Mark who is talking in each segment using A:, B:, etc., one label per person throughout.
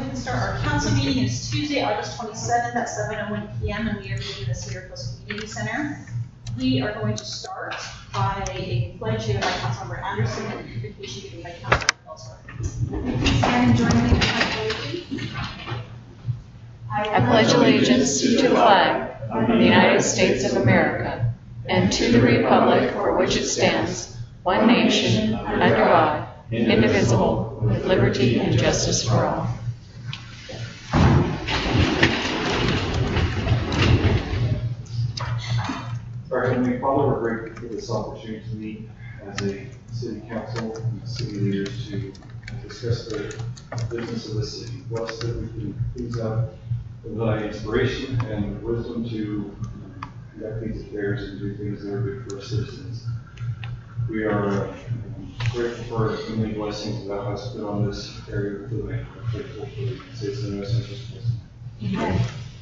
A: we can start. Our council meeting is Tuesday, August 27th at 7:01 p.m. and we are meeting in the Cedar Coast Community Center. We are going to start by a pledge given by Councilmember Anderson and an invocation given by Councilmember Ellsworth. Stand and join me in the pledge.
B: I pledge allegiance to the flag of the United States of America and to the republic for which it stands, one nation, under God, indivisible, with liberty and justice for all.
C: Our Heavenly Father, we're grateful for this opportunity to meet as a city council and city leaders to discuss the business of the city. Bless that we can please have the inspiration and wisdom to conduct these affairs and do things that are good for our citizens. We are grateful for the many blessings that God has put on this area of the land. We're grateful for the citizens and residents.
A: Amen.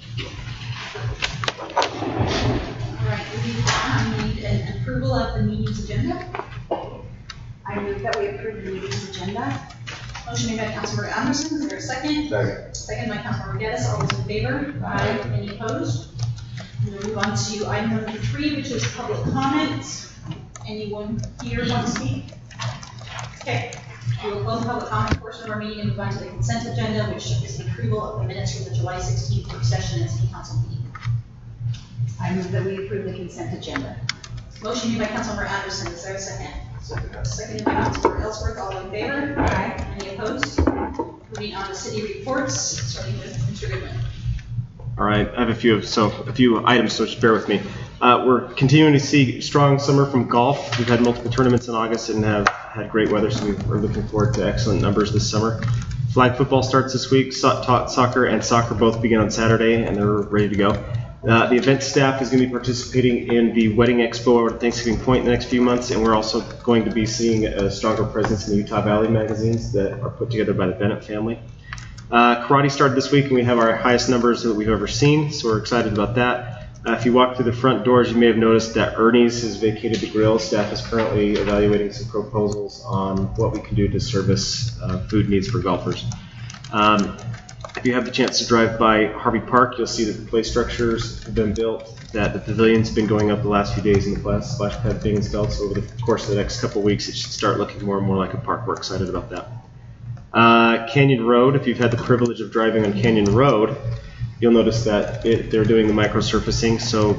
A: All right, we need an approval of the meeting's agenda.
D: I move that we approve the meeting's agenda.
A: Motion made by Councilmember Anderson. Is there a second?
C: Second.
A: Second by Councilmember Geddes. All those in favor? Aye. Any opposed? And we'll move on to item number 3, which is public comment. Anyone here want to speak? Okay. We will close the public comment portion of our meeting and move on to the consent agenda, which is the approval of the minutes from the July 16th work session and city council meeting.
D: I move that we approve the consent agenda.
A: Motion made by Councilmember Anderson. Is there a second?
C: Second.
A: Seconded by Councilmember Ellsworth. All in favor?
D: Aye.
A: Any opposed? Moving on to city reports, starting with Mr. Goodwin.
E: All right, I have a few items, so just bear with me. We're continuing to see strong summer from golf. We've had multiple tournaments in August and have had great weather, so we're looking forward to excellent numbers this summer. Flag football starts this week. Soccer and soccer both begin on Saturday, and they're ready to go. The event staff is going to be participating in the Wedding Expo over at Thanksgiving Point in the next few months, and we're also going to be seeing a stronger presence in the Utah Valley magazines that are put together by the Bennett family. Karate started this week, and we have our highest numbers that we've ever seen, so we're excited about that. If you walk through the front doors, you may have noticed that Ernie's has vacated the grill. Staff is currently evaluating some proposals on what we can do to service food needs for golfers. If you have the chance to drive by Harvey Park, you'll see that the play structures have been built, that the pavilion's been going up the last few days, and the splash pad being installed. So over the course of the next couple of weeks, it should start looking more and more like a park. We're excited about that. Canyon Road, if you've had the privilege of driving on Canyon Road, you'll notice that they're doing the microsurfacing, so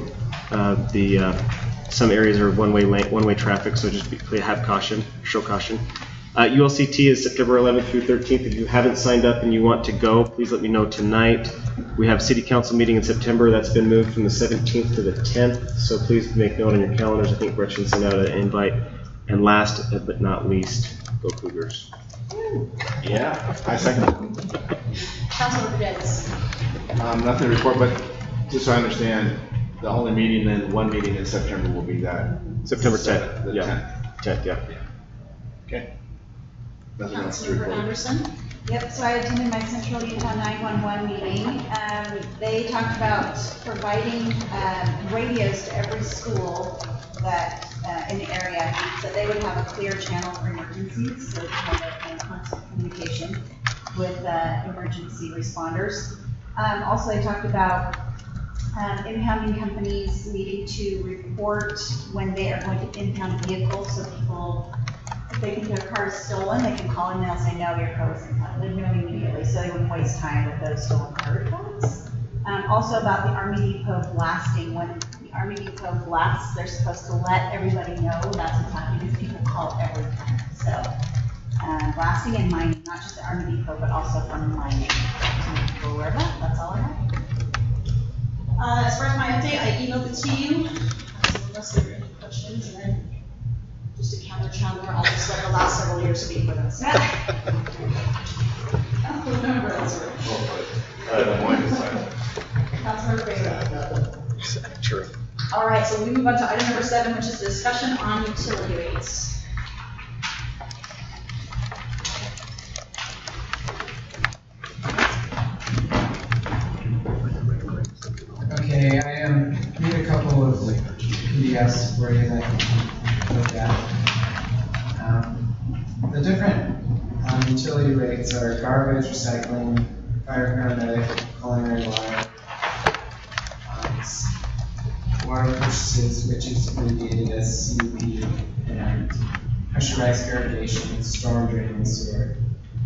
E: some areas are one-way traffic, so just show caution. ULCT is September 11th through 13th. If you haven't signed up and you want to go, please let me know tonight. We have city council meeting in September. That's been moved from the 17th to the 10th, so please make note on your calendars. I think Gretchen sent out an invite. And last but not least, go Cougars.
F: Yeah, I second
A: Councilmember Geddes.
F: nothing to report, but just so I understand, the only meeting and one meeting in September will be that
E: September 10th.
F: The
E: Yeah. 10th, yeah.
F: Okay. Nothing else to
A: Councilmember
F: report.
A: Anderson.
D: Yep, so I attended my Central Utah 911 meeting. They talked about providing radios to every school that in the area, so they would have a clear channel for emergencies, so they have a constant communication with emergency responders. Also, they talked about impounding companies needing to report when they are going to impound vehicles, so people, if they think their car is stolen, they can call in and they'll say, no, your car was impounded. They know immediately, so they wouldn't waste time with those stolen car reports. Also about the Army Depot blasting. When the Army Depot blasts, they're supposed to let everybody know that's what's happening because people call every time. So blasting and mining, not just the Army Depot, but also from mining. So people aware of that. That's all I have.
A: As far as my update, I emailed it to you. Unless there are any questions, and then just to counter Chandler, I'll just let the last several years speak with us. Councilmember Ellsworth. Councilmember Baker.
E: True.
A: All right, so we move on to item number 7, which is discussion on utility rates.
G: Okay, I made a couple of PDFs for you that you can look at. The different utility rates are garbage, recycling, fire paramedic, culinary water, water purchases, which is abbreviated as CUP, and pressurized irrigation, storm drain, and sewer.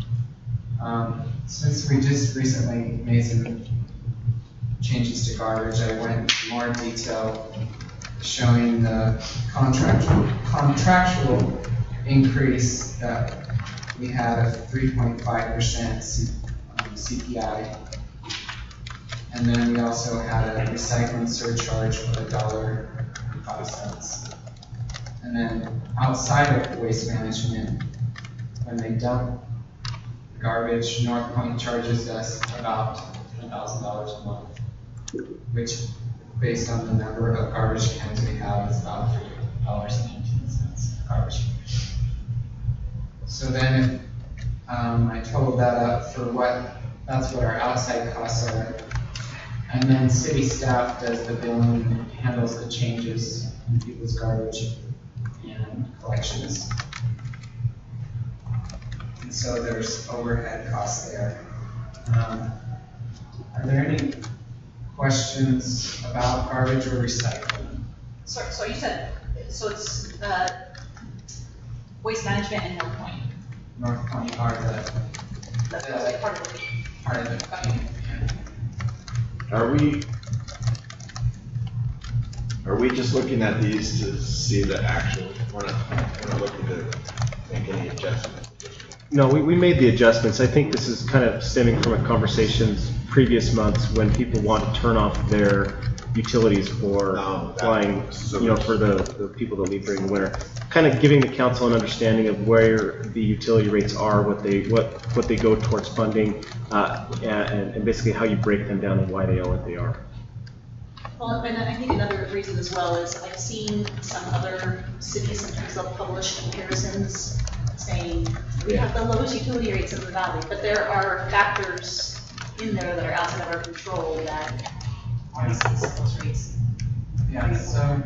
G: Since we just recently made some changes to garbage, I went into more detail showing the contractual increase that we had of 3.5% CPI. And then we also had a recycling surcharge of $1.05. And then outside of waste management, when they dump garbage, North Point charges us about $10,000 a month, which, based on the number of garbage cans we have, is about $3.19 garbage. So then I totaled that up for that's what our outside costs are. And then city staff does the billing and handles the changes in people's garbage and collections. And so there's overhead costs there. Are there any questions about garbage or recycling?
A: So you said, so it's waste management and North Point.
G: North Point are
A: That's like part of the
G: part of the team.
F: Are we just looking at these to see the actual, we're not looking to make any adjustments?
E: No, we made the adjustments. I think this is kind of stemming from a conversations previous months when people want to turn off their utilities for flying, for the people that leave during the winter. Kind of giving the council an understanding of where the utility rates are, what they go towards funding, and basically how you break them down and why they are what they are.
A: Well, and I think another reason as well is I've seen some other cities sometimes they'll publish comparisons saying we have the lowest utility rates in the valley, but there are factors in there that are outside of our control that increases those rates.
G: Yeah, so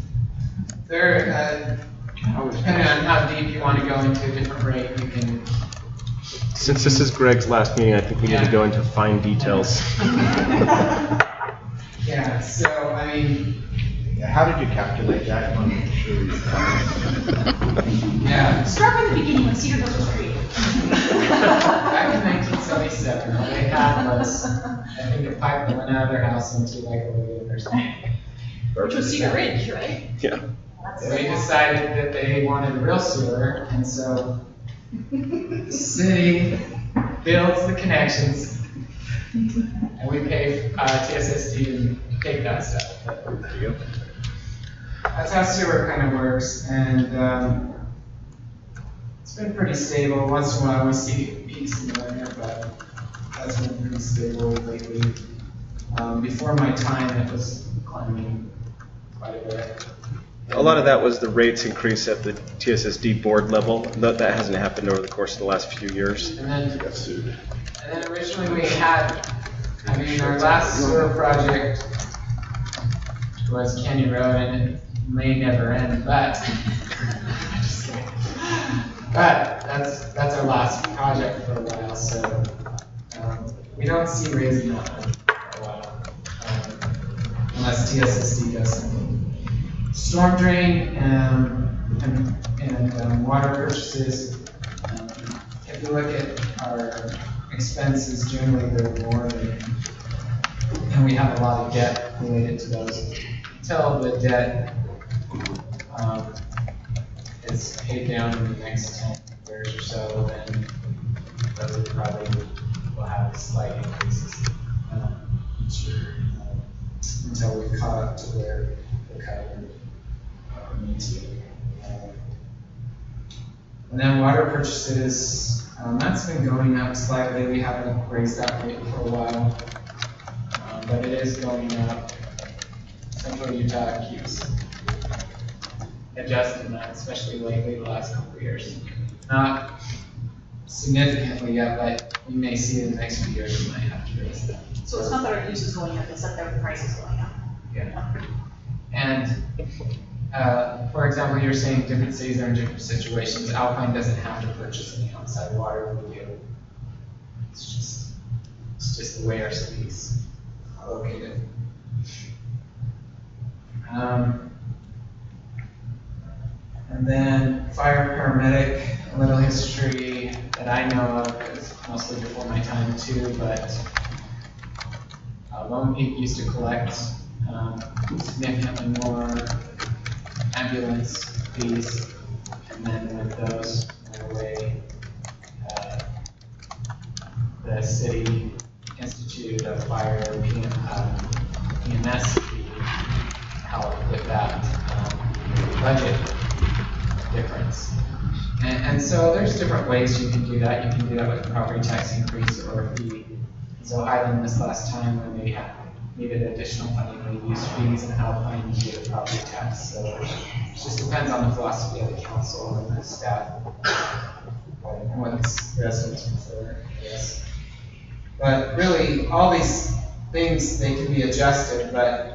G: there, depending on how deep you want to go into a different rate, you can.
E: Since this is Greg's last meeting, I think we need to go into fine details.
G: Yeah, so I mean,
F: How did you calculate that? I'm not sure.
G: yeah,
A: Start from the beginning when Cedar Hills was created.
G: back in 1977, all they had was, I think, a pipe that went out of their house into like a lagoon or something.
A: Which was Cedar Ridge, right?
E: Yeah.
G: So they decided that they wanted a real sewer, and so the city builds the connections, and we pay TSSD to take that stuff.
E: There you go.
G: That's how sewer kind of works, and it's been pretty stable. Once in a while we see peaks in the winter, but that's been pretty stable lately. Before my time, it was climbing quite a bit.
E: A lot of that was the rates increase at the TSSD board level. That hasn't happened over the course of the last few years.
G: And then originally we had, our last sewer project was Canyon Road, and it may never end, but just kidding. But that's our last project for a while, so we don't see raising that one for a while, unless TSSD does something. Storm drain and water purchases. If you look at our expenses, generally they're more than, and we have a lot of debt related to those. Until the debt is paid down in the next 10 years or so, then those probably will have slight increases until we caught up to where the covenant need to. And then water purchases, that's been going up slightly. We haven't raised that rate for a while, but it is going up. Central Utah keeps adjusting that, especially lately the last couple of years. Not significantly yet, but we may see in the next few years we might have to raise that.
A: So it's not that our use is going up, it's that their price is going up.
G: Yeah. And for example, you're saying different cities are in different situations. Alpine doesn't have to purchase any outside water. We do. It's just just the way our city's located. And then fire paramedic, a little history that I know of, because mostly before my time too, but Lone Peak used to collect significantly more ambulance fees, and then when those went away, the city instituted a fire PMS fee to help with that budget difference. And so there's different ways you can do that. You can do that with a property tax increase or a fee. So Highland this last time when they needed additional funding, they used fees, and Alpine needed a property tax. So it just depends on the philosophy of the council and the staff and what residents prefer, I guess. But really, all these things, they can be adjusted, but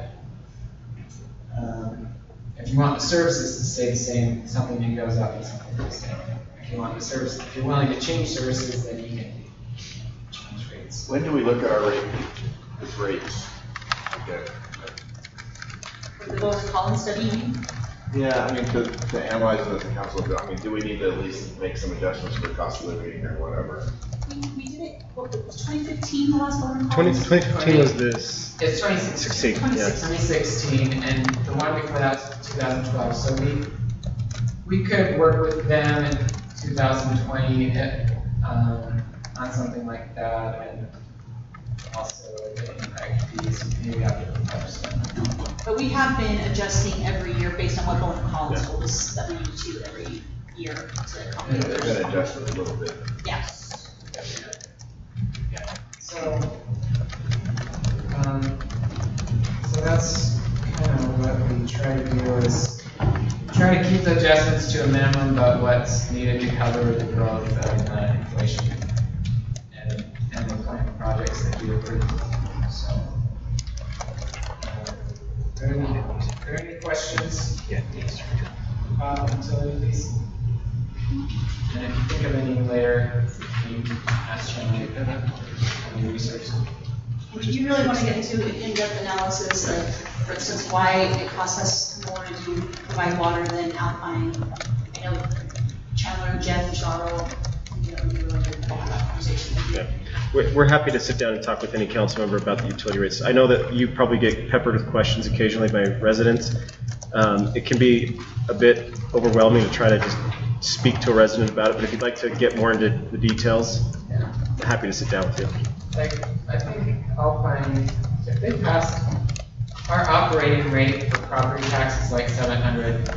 G: if you want the services to stay the same, something that goes up and something goes down. If you want the service, if you're willing to change services, then you can change rates.
F: When do we look at our rates? Okay.
A: For the Bowes Collins study, you mean?
F: Yeah, I mean, to analyze it as a council, I mean, do we need to at least make some adjustments for cost of living or whatever?
A: We did it, what, was 2015 the last Bowes Collins?
E: 2015 was this.
G: It's 2016. 2016, and the one before that's 2012. So we could work with them in 2020 on something like that, and also the impact fees, maybe after 5%.
A: But we have been adjusting every year based on what Bowes Collins told us that we need to every year to accommodate.
F: They're going to adjust it a little bit.
A: Yeah.
G: Yeah. So that's kind of what we try to do is try to keep the adjustments to a minimum, but what's needed to cover the growth of inflation and the planned projects that we approve. So, are there any questions?
E: Yeah.
G: Utilities? And if you think of any later, you can ask John any research.
A: Do you really want to get into an in-depth analysis, like, for instance, why it costs us more to provide water than Alpine? I know Chandler, Jeff, and Charles, you were like to have that conversation with you.
E: Yeah. We're happy to sit down and talk with any council member about the utility rates. I know that you probably get peppered with questions occasionally by residents. It can be a bit overwhelming to try to just speak to a resident about it, but if you'd like to get more into the details, I'm happy to sit down with you.
G: Like, I think Alpine, if they passed, our operating rate for property tax is like 700,000.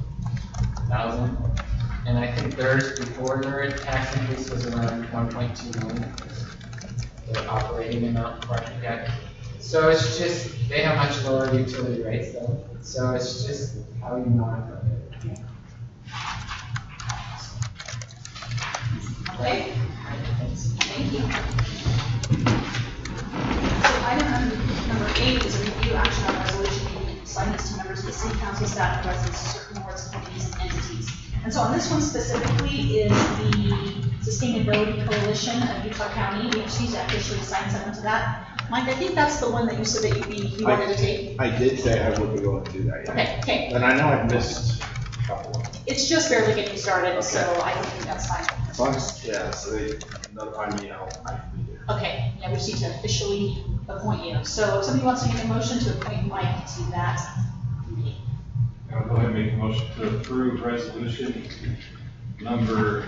G: And I think theirs before their tax increase was around 1.2 million. Their operating amount for property tax. So it's just, they have much lower utility rates though. So it's just how you monitor it.
A: Okay? Thank you. So item number 8 is a review action on resolution giving assignments to members of the city council, staff, and residents of certain boards, companies, and entities. And so on this one specifically is the Sustainability Coalition of Utah County. We just need to officially assign someone to that. Mike, I think that's the one that you said that you wanted to take.
F: I did say I would be willing to do that, yeah.
A: Okay.
F: And I know I've missed a couple of them.
A: It's just barely getting started,
F: Okay.
A: so I don't think that's fine.
F: As long as, yeah, so they notify me, I can be there.
A: Okay, yeah, we just need to officially appoint you. So if somebody wants to make a motion to appoint Mike to that committee.
C: I'll go ahead and make a motion to approve resolution number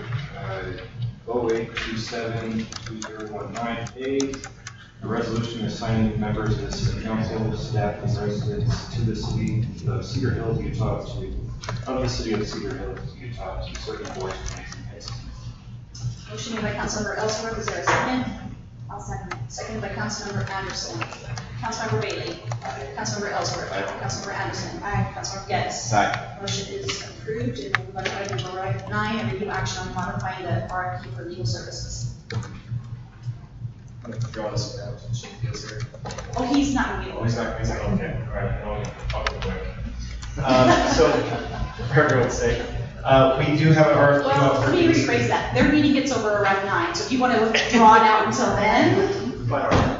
C: 08272019A. A resolution assigning members of the city council, staff, and residents to the city of Cedar Hills, Utah, to certain boards, committees, and entities.
A: Motion made by Councilmember Ellsworth, is there a second? I'll second. Seconded by Councilmember Anderson. Councilmember Bailey. Councilmember Ellsworth. Councilmember Anderson. Councilmember Gettis.
F: Aye.
A: Motion is approved, and we'll move on to item number 9, a review action on modifying the RFQ for legal services.
G: I'm going to draw this out since she feels here.
A: Oh, he's not reviewing.
C: He's not, okay, all right, I'll go quick.
H: So, for everyone's sake, we do have an RFQ
A: Well,
H: out for
A: let me
H: legal
A: rephrase that. Their meeting gets over around 9, so if you want to draw it out until then,
H: But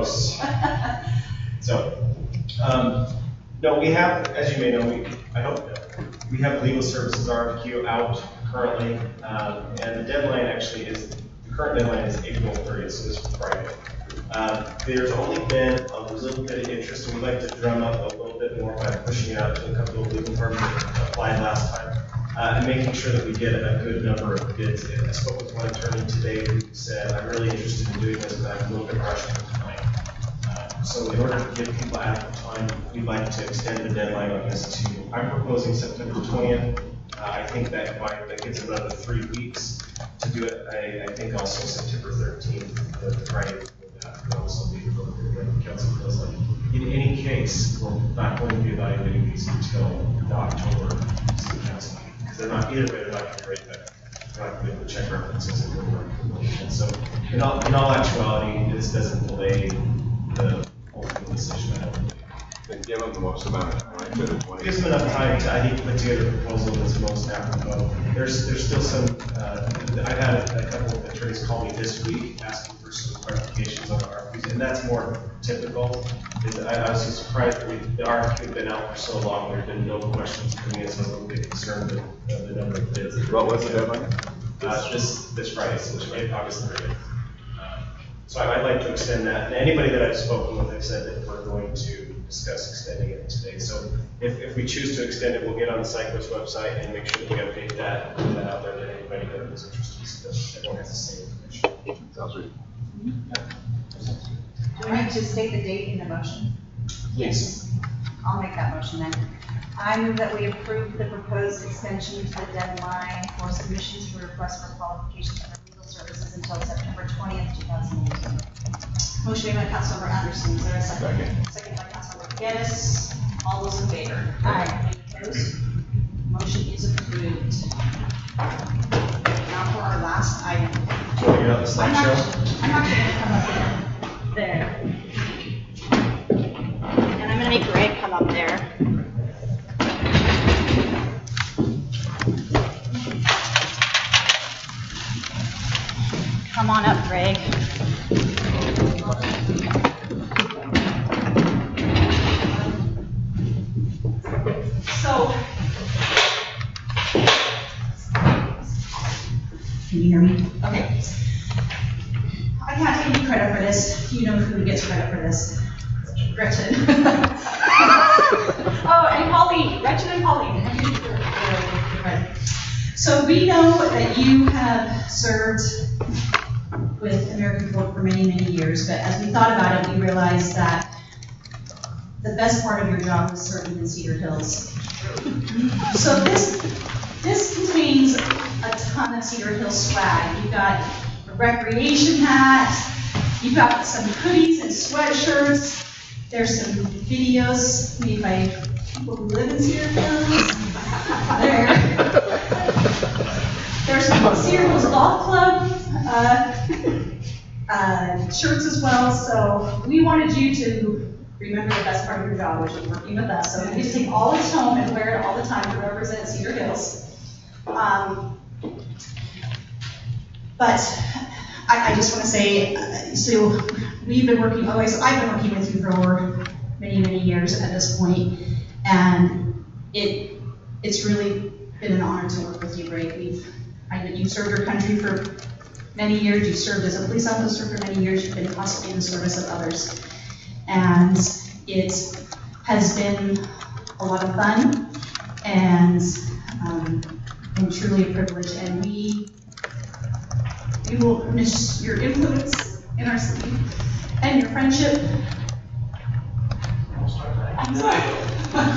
H: posts. So, no, we have, as you may know, I hope we have legal services RFQ out currently, and the deadline actually is, the current deadline is April 30th, so this Friday. There's only been a little bit of interest, and we'd like to drum up a little bit more by pushing it out to a couple of legal firms that applied last time, and making sure that we get a good number of bids. I spoke with one attorney today who said, I'm really interested in doing this, but I'm a little bit rushed for time. So in order to give people adequate time, we'd like to extend the deadline on this to, I'm proposing September 20th. I think that gives another 3 weeks to do it. I think also September 13th, the Friday would also be the council feels like. In any case, we're not going to be evaluating these until the October city council meeting, because they're not, either way, they're not going to rate that. They're not going to be able to check references and go work. So in all actuality, this doesn't delay the ultimate decision. I don't believe.
F: Then give them the most amount of time, right? To the 20.
H: Gives them enough time to, I think, put together a proposal that's most apropos. There's still some, I've had a couple of attorneys call me this week asking for some clarifications on the RFQs, and that's more typical. I was just surprised that the RFQ had been out for so long, there had been no questions coming in, so I was a little bit concerned with the number of bids.
F: What was the deadline?
H: This Friday, so it's August 30th. So I'd like to extend that. And anybody that I've spoken with have said that we're going to discuss extending it today. So if we choose to extend it, we'll get on the Cyclist website and make sure that we update that, put that out there to anybody that is interested, so that everyone has the same information.
F: Sounds good.
D: Do we need to state the date in the motion?
H: Please.
D: I'll make that motion then. I move that we approve the proposed extension to the deadline for submissions for requests for qualifications for legal services until September 20th, 2018.
A: Motion made by Councilmember Anderson, is there a second? Second by Councilmember Geddes. All those in favor?
D: Aye.
A: Any opposed? Motion is approved. Now for our last item.
H: You're not the slideshow?
A: I'm actually gonna come up there. And I'm gonna make Greg come up there. Come on up, Greg. So, can you hear me? Okay. I can't take any credit for this. You know who gets credit for this. Gretchen. Oh, and Pauline. Gretchen and Pauline. So we know that you have served with American Folk for many, many years, but as we thought about it, we realized that the best part of your job was serving in Cedar Hills. So this contains a ton of Cedar Hills swag. You've got a recreation hat, you've got some hoodies and sweatshirts, there's some videos made by people who live in Cedar Hills. There's some Cedar Hills Golf Club shirts as well, so we wanted you to remember the best part of your job, which is working with us. So you get to take all this home and wear it all the time to represent Cedar Hills. But I just want to say, so we've been working, so I've been working with you for over many, many years at this point, and it's really been an honor to work with you, Greg. You've served your country for many years, you've served as a police officer for many years, you've been constantly in the service of others. And it has been a lot of fun and truly a privilege. And we will miss your influence in our city and your friendship. I'm sorry.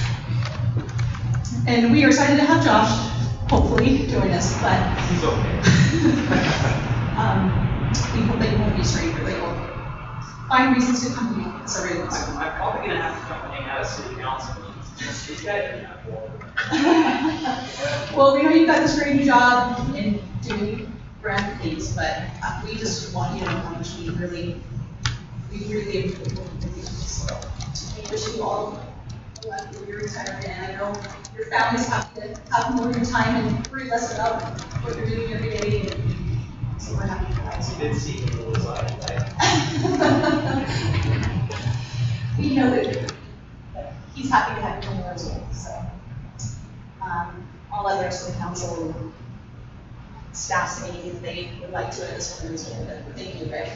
A: And we are excited to have Josh, hopefully, join us. But
H: He's okay.
A: We hope that you won't be stranger. They will find reasons to come to you. Sorry.
I: I'm probably gonna have to come and hang out at city council meetings. These guys are not bored.
A: Well, we know you've got this great job in doing grand things, but we just want you to know how much we really appreciate working with you. So we wish you all luck with your retirement, and I know your families have to have more of your time and worry less about what you're doing every day. And so we're happy for that.
I: You did see the rules on it, right?
A: he's happy to have you come there as well, so. All others of the council, staff saying if they would like to at this point as well, but thank you, Greg.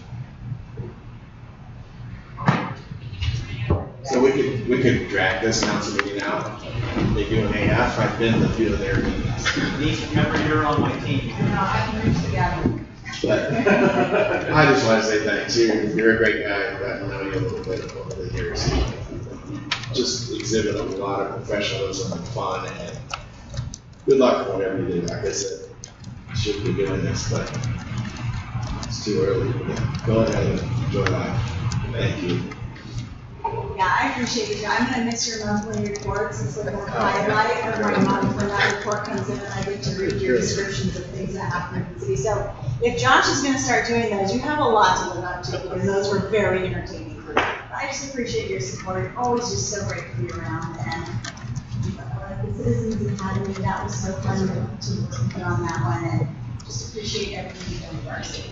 F: So we could drag this council meeting out. They do an AF. I've been to a few of their meetings.
I: Denise, remember you're on my team.
D: I can reach the gathering.
F: But I just want to say thanks. You're a great guy. I've gotten to know you a little bit over the years. You just exhibit a lot of professionalism and fun, and good luck for whatever you do. Like I said, you should be doing this, but it's too early. Go ahead and enjoy life. Thank you.
D: Yeah, I appreciate you. I'm gonna miss your monthly reports. It's like more highlight every month when that report comes in and I get to read your descriptions of things that happen in the city. So if Josh is gonna start doing those, you have a lot to live up to because those were very entertaining for me. I just appreciate your support. Always just so great to be around, and the Citizens Academy, that was so fun to put on that one, and just appreciate everything you've done for our city.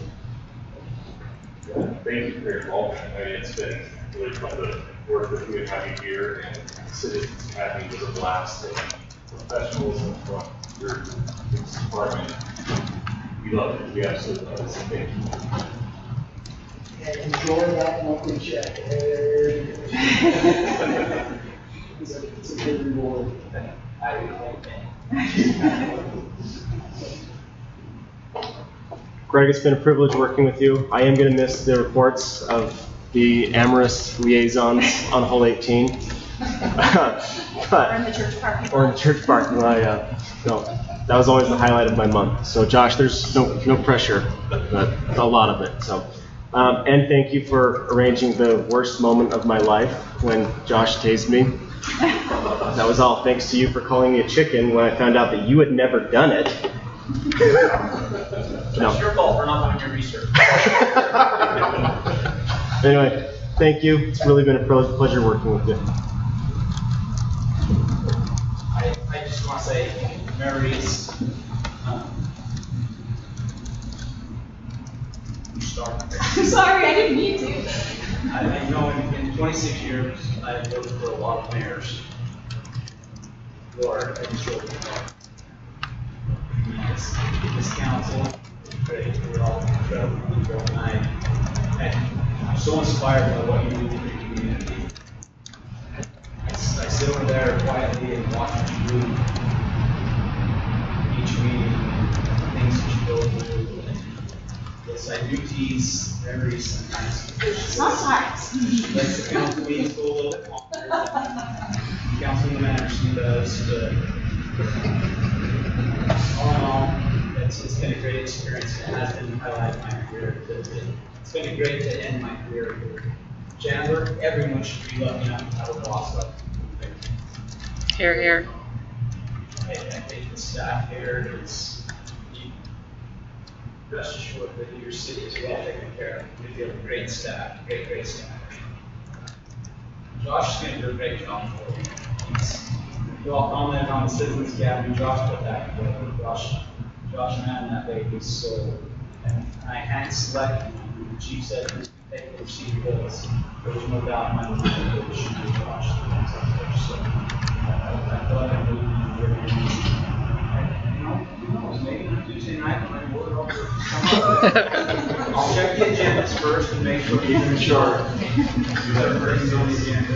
C: Thank you for your involvement. I mean, it's been really fun to work with you and have you here, and Citizens Academy was a blast, and professionalism from your department. We love it. We absolutely love it. So thank you.
J: And enjoy that monthly check. It's a good reward.
I: I would like that.
E: Greg, it's been a privilege working with you. I am going to miss the reports of the amorous liaisons on Hole 18.
A: Or in the church parking lot.
E: Or in the church parking lot, yeah. No, that was always the highlight of my month. So Josh, there's no pressure, but a lot of it. So, and thank you for arranging the worst moment of my life when Josh tased me. That was all thanks to you for calling me a chicken when I found out that you had never done it.
I: So it's your fault for not doing your research.
E: Anyway, thank you. It's really been a pleasure working with you.
I: I just want to say memories.
A: I'm sorry, I didn't mean to.
I: I know in 26 years, I've worked for a lot of mayors. Lord, I just really love this council. We're all incredible, and I'm so inspired by what you do for the community. I sit over there quietly and watch you do each meeting, things that you go through. Yes, I do tease memories sometimes.
A: Sometimes.
I: Like the council meetings go a little bit longer. Councilman Anderson does, but all in all, it's been a great experience. It has been highlighted my career. It's been great to end my career here. Chandler, everyone should be lucky enough to have a boss like you.
B: Here, here.
I: I think the staff here is, rest assured that your city is well taken care of. We have a great staff, great staff. Josh is going to do a great job for you. You all commented on the Citizens Academy. Josh put that together. Josh ran that baby, so, and I hand selected him. The chief said, they will receive bills. There was no doubt in my mind that it should be Josh. So, I thought I would be maybe on Tuesday night when I board over. I'll check the agendas first and make sure you're sure. Everybody's on the agenda.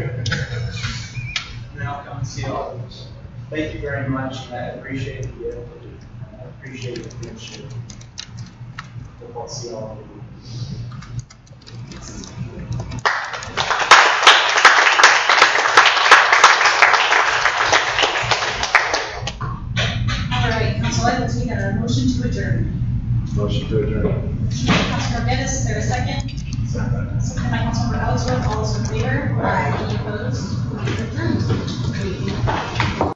I: And then I'll come and see all of you. Thank you very much. I appreciate the I appreciate the leadership. Hope I'll see all of you.
A: All right, council, I will take a motion to adjourn.
F: Motion to adjourn.
A: Councilmember Dennis, is there a second? Second by Councilmember Ellsworth, all those in favor? Aye. Any opposed? Adjourned.